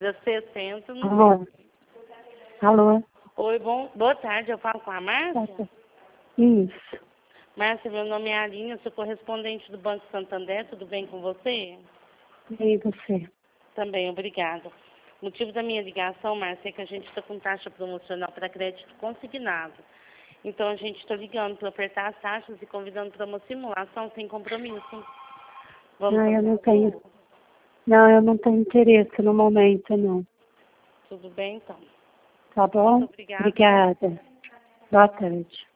60. Alô? Alô? Oi, boa tarde, eu falo com a Márcia? Isso. Márcia, meu nome é Aline, eu sou correspondente do Banco Santander, tudo bem com você? E você? Também, obrigada. O motivo da minha ligação, Márcia, é que a gente está com taxa promocional para crédito consignado. Então, a gente está ligando para apertar as taxas e convidando para uma simulação sem compromisso. Vamos Não, eu fazer não a tenho. sua? Não, eu não tenho interesse no momento, não. Tudo bem, então. Tá bom? Muito obrigada. Obrigada. Boa tarde.